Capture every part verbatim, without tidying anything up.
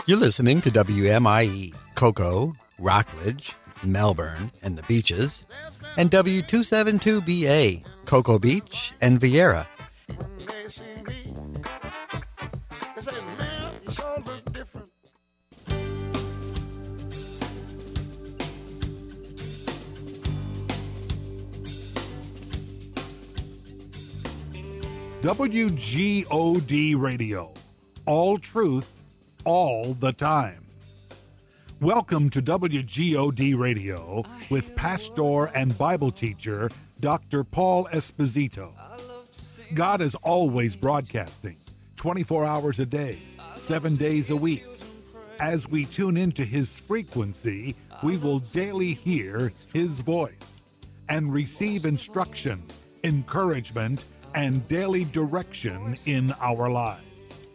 You're listening to W M I E, Cocoa, Rockledge, Melbourne, and the Beaches, and W two seventy-two B A, Cocoa Beach and Vieira. W G O D Radio, all truth, all the time. Welcome to W G O D Radio with pastor and Bible teacher Doctor Paul Esposito. God is always broadcasting, twenty-four hours a day, seven days a week. As we tune into His frequency, we will daily hear His voice and receive instruction, encouragement, and daily direction in our lives.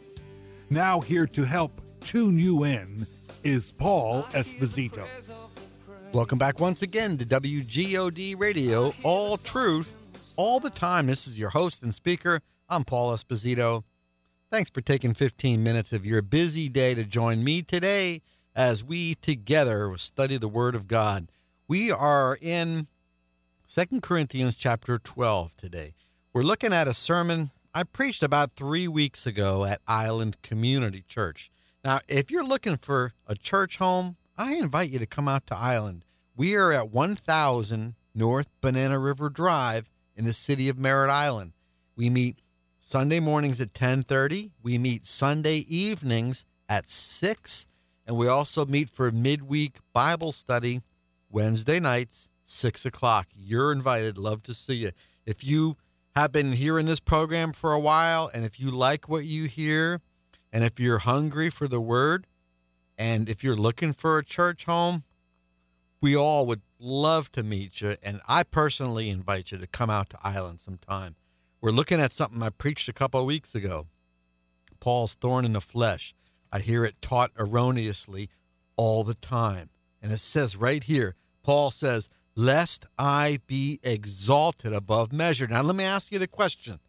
Now here to help tune you in is Paul Esposito. Welcome back once again to W G O D Radio, all truth, all the time. This is your host and speaker. I'm Paul Esposito. Thanks for taking fifteen minutes of your busy day to join me today as we together study the Word of God. We are in Second Corinthians chapter twelve today. We're looking at a sermon I preached about three weeks ago at Island Community Church. Now, if you're looking for a church home, I invite you to come out to Island. We are at one thousand North Banana River Drive in the city of Merritt Island. We meet Sunday mornings at ten thirty. We meet Sunday evenings at six. And we also meet for midweek Bible study Wednesday nights, six o'clock. You're invited. Love to see you. If you have been hearing this program for a while, and if you like what you hear, and if you're hungry for the Word, and if you're looking for a church home, we all would love to meet you, and I personally invite you to come out to Island sometime. We're looking at something I preached a couple of weeks ago, Paul's thorn in the flesh. I hear it taught erroneously all the time, and it says right here, Paul says, lest I be exalted above measure. Now, let me ask you the question.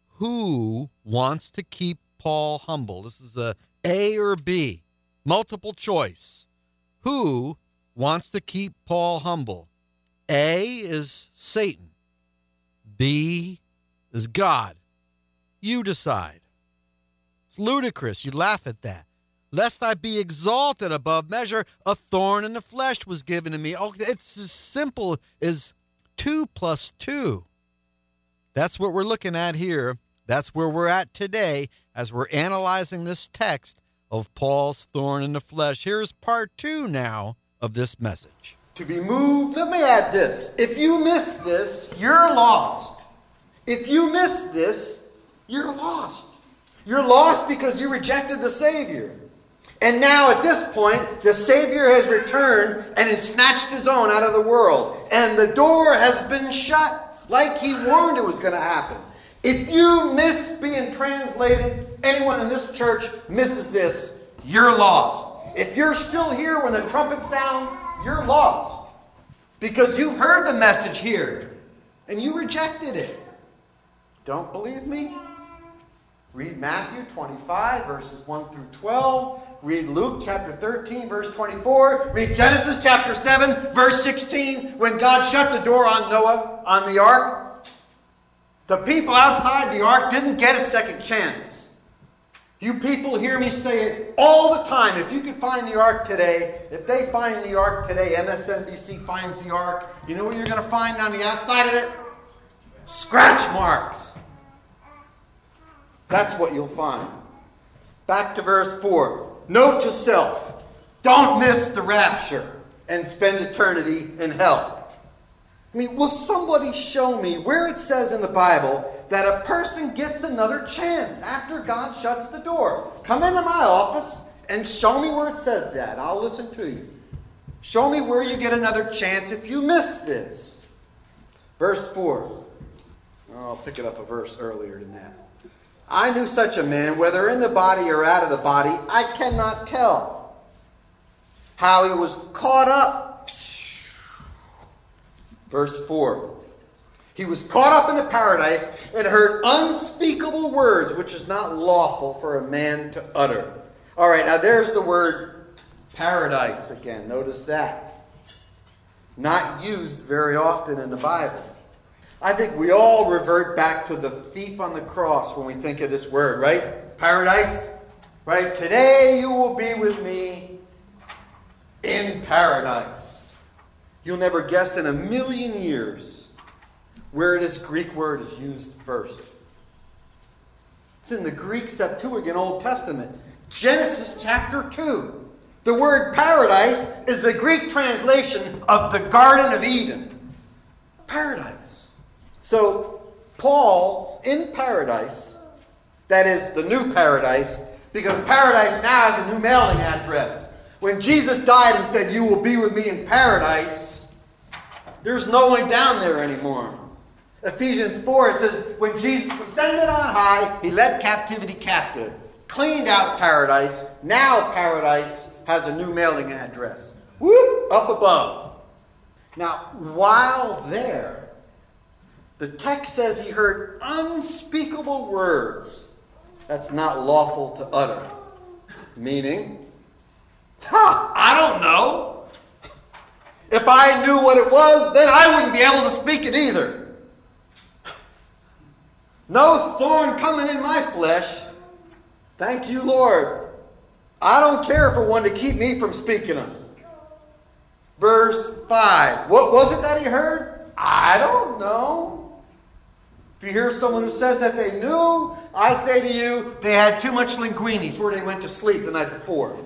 Who wants to keep Paul humble? This is a A or B, multiple choice. Who wants to keep Paul humble? A is Satan. B is God. You decide. It's ludicrous. You laugh at that. Lest I be exalted above measure, a thorn in the flesh was given to me. Oh, it's as simple as two plus two. That's what we're looking at here. That's where we're at today as we're analyzing this text of Paul's thorn in the flesh. Here's part two now of this message. To be moved, let me add this. If you miss this, you're lost. If you miss this, you're lost. You're lost because you rejected the Savior. And now at this point, the Savior has returned and has snatched his own out of the world. And the door has been shut like he warned it was going to happen. If you miss being translated, anyone in this church misses this, you're lost. If you're still here when the trumpet sounds, you're lost. Because you heard the message here and you rejected it. Don't believe me? Read Matthew twenty-five, verses one through twelve. Read Luke chapter thirteen, verse twenty-four. Read Genesis chapter seven, verse sixteen. When God shut the door on Noah, on the ark, the people outside the ark didn't get a second chance. You people hear me say it all the time. If you could find the ark today, if they find the ark today, M S N B C finds the ark, you know what you're going to find on the outside of it? Scratch marks. That's what you'll find. Back to verse four. Note to self, don't miss the rapture and spend eternity in hell. I mean, will somebody show me where it says in the Bible that a person gets another chance after God shuts the door? Come into my office and show me where it says that. I'll listen to you. Show me where you get another chance if you miss this. Verse four. Oh, I'll pick it up a verse earlier than that. I knew such a man, whether in the body or out of the body, I cannot tell. How he was caught up. Verse four. He was caught up into paradise and heard unspeakable words which is not lawful for a man to utter. All right, now there's the word paradise again. Notice that. Not used very often in the Bible. I think we all revert back to the thief on the cross when we think of this word, right? Paradise, right? Today you will be with me in paradise. You'll never guess in a million years where this Greek word is used first. It's in the Greek Septuagint Old Testament. Genesis chapter two. The word paradise is the Greek translation of the Garden of Eden. Paradise. So, Paul's in paradise, that is the new paradise, because paradise now has a new mailing address. When Jesus died and said, you will be with me in paradise, there's no one down there anymore. Ephesians four says, when Jesus ascended on high, he led captivity captive, cleaned out paradise. Now paradise has a new mailing address. Whoop, up above. Now, while there, the text says he heard unspeakable words that's not lawful to utter. Meaning, ha, I don't know. If I knew what it was, then I wouldn't be able to speak it either. No thorn coming in my flesh. Thank you, Lord. I don't care for one to keep me from speaking them. Verse five. What was it that he heard? I don't know. If you hear someone who says that they knew, I say to you, they had too much linguinis where they went to sleep the night before.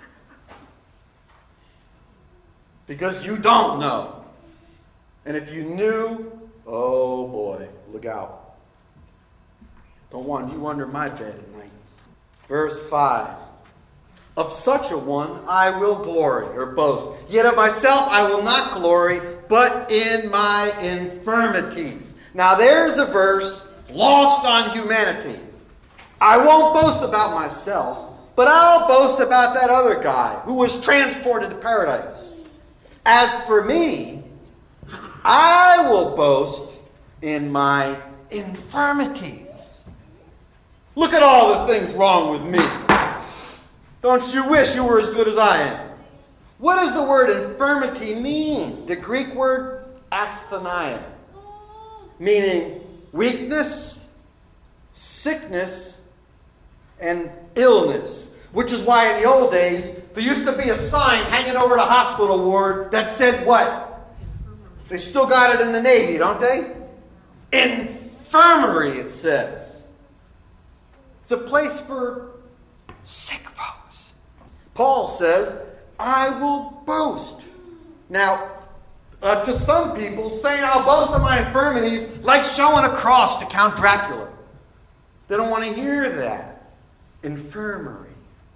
Because you don't know. And if you knew, oh boy, look out. Don't want you under my bed at night. Verse five. Of such a one I will glory or boast. Yet of myself I will not glory, but in my infirmities. Now there's a verse lost on humanity. I won't boast about myself, but I'll boast about that other guy who was transported to paradise. As for me, I will boast in my infirmities. Look at all the things wrong with me. Don't you wish you were as good as I am? What does the word infirmity mean? The Greek word asthenia, meaning weakness, sickness, and illness. Which is why in the old days, there used to be a sign hanging over the hospital ward that said what? They still got it in the Navy, don't they? Infirmary, it says. It's a place for sick folks. Paul says, I will boast. Now, uh, to some people, saying I'll boast of my infirmities like showing a cross to Count Dracula. They don't want to hear that. Infirmary.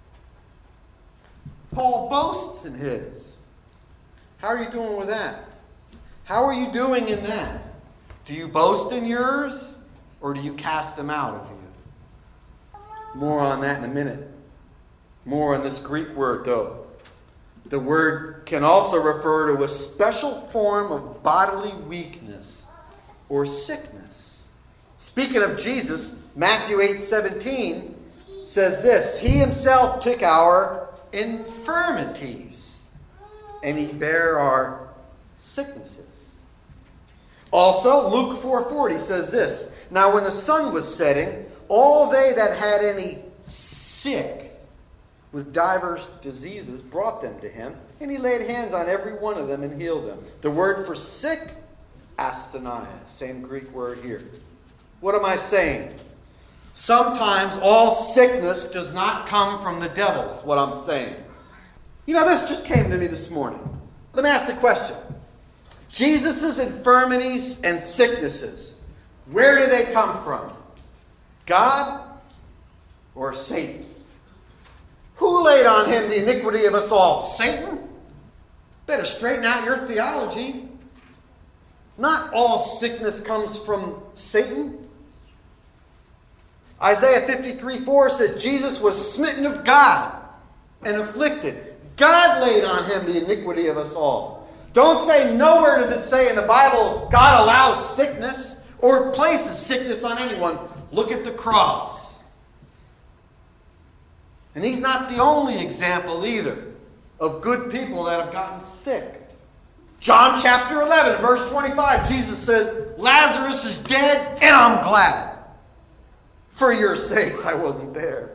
Paul boasts in his. How are you doing with that? How are you doing in that? Do you boast in yours, or do you cast them out of you? More on that in a minute. More on this Greek word, though. The word can also refer to a special form of bodily weakness or sickness. Speaking of Jesus, Matthew eight seventeen says this, He himself took our infirmities, and he bare our sicknesses. Also, Luke four forty says this, Now when the sun was setting, all they that had any sick with divers diseases brought them to him, and he laid hands on every one of them and healed them. The word for sick, asthenia, same Greek word here. What am I saying? Sometimes all sickness does not come from the devil, is what I'm saying. You know, this just came to me this morning. Let me ask the question. Jesus' infirmities and sicknesses, where do they come from? God or Satan? Who laid on him the iniquity of us all? Satan? Better straighten out your theology. Not all sickness comes from Satan. Isaiah fifty-three four says Jesus was smitten of God and afflicted. God laid on him the iniquity of us all. Don't say, nowhere does it say in the Bible God allows sickness or places sickness on anyone. Look at the cross. And he's not the only example either of good people that have gotten sick. John chapter eleven, verse twenty-five, Jesus says, Lazarus is dead, and I'm glad. For your sakes, I wasn't there.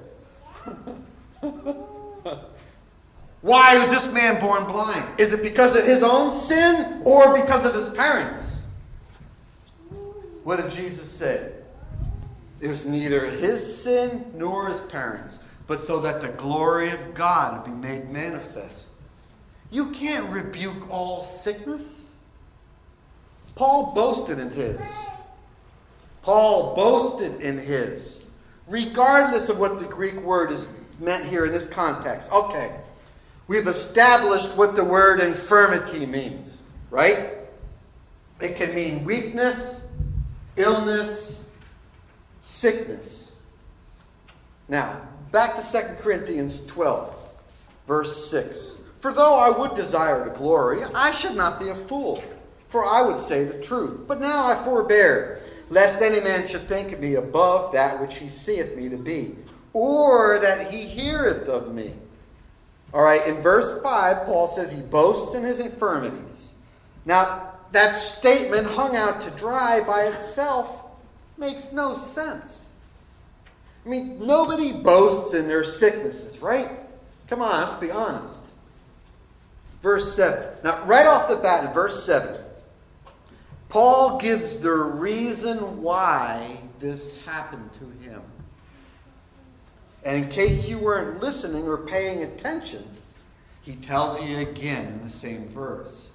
Why was this man born blind? Is it because of his own sin or because of his parents? What did Jesus say? It was neither his sin nor his parents, but so that the glory of God would be made manifest. You can't rebuke all sickness. Paul boasted in his. Paul boasted in his. Regardless of what the Greek word is meant here in this context. Okay, we've established what the word infirmity means, right? It can mean weakness, illness, sickness. Now, back to Second Corinthians twelve, verse six. For though I would desire to glory, I should not be a fool, for I would say the truth. But now I forbear, lest any man should think of me above that which he seeth me to be, or that he heareth of me. All right, in verse five, Paul says he boasts in his infirmities. Now, that statement hung out to dry by itself makes no sense. I mean, nobody boasts in their sicknesses, right? Come on, let's be honest. Verse seven. Now, right off the bat in verse seven, Paul gives the reason why this happened to him. And in case you weren't listening or paying attention, he tells you again in the same verse.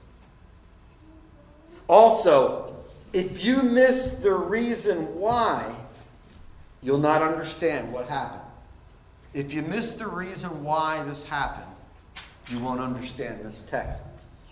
Also, if you miss the reason why, you'll not understand what happened. If you miss the reason why this happened, you won't understand this text.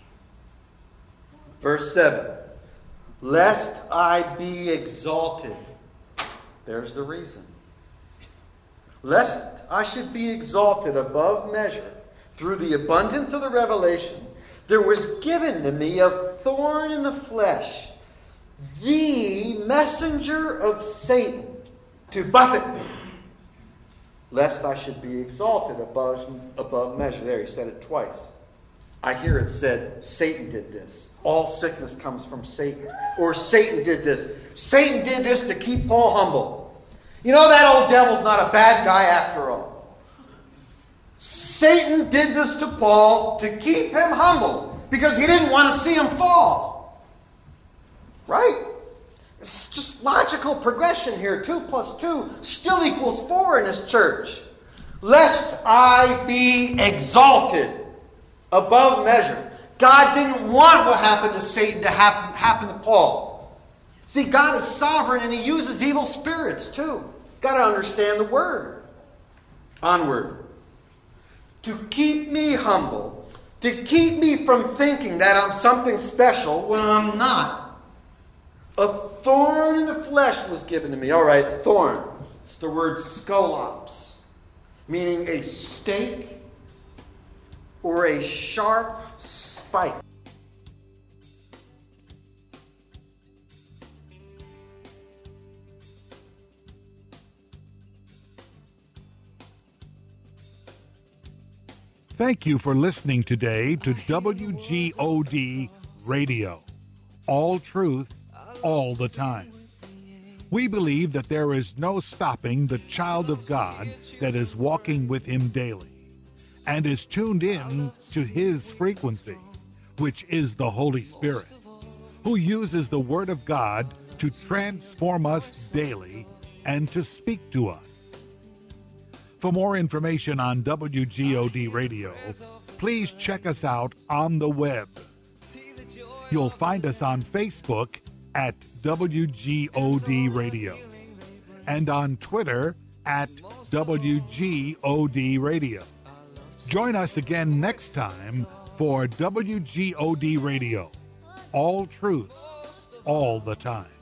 Verse seven. Lest I be exalted. There's the reason. Lest I should be exalted above measure through the abundance of the revelation, there was given to me a thorn in the flesh, the messenger of Satan, to buffet me, lest I should be exalted above, above measure. There, he said it twice. I hear it said, Satan did this. All sickness comes from Satan. Or Satan did this. Satan did this to keep Paul humble. You know, that old devil's not a bad guy after all. Satan did this to Paul to keep him humble because he didn't want to see him fall. Right? It's just logical progression here. Two plus two still equals four in this church. Lest I be exalted above measure. God didn't want what happened to Satan to happen, happen to Paul. See, God is sovereign and he uses evil spirits too. Got to understand the word. Onward. To keep me humble. To keep me from thinking that I'm something special when I'm not. A thorn in the flesh was given to me. All right, thorn. It's the word skolops, meaning a stake or a sharp spike. Thank you for listening today to W G O D Radio. All truth, all the time. We believe that there is no stopping the child of God that is walking with him daily and is tuned in to his frequency, which is the Holy Spirit, who uses the Word of God to transform us daily and to speak to us. For more information on W G O D Radio, please check us out on the web. You'll find us on Facebook at W G O D Radio and on Twitter at W G O D Radio. Join us again next time for W G O D Radio. All truth, all the time.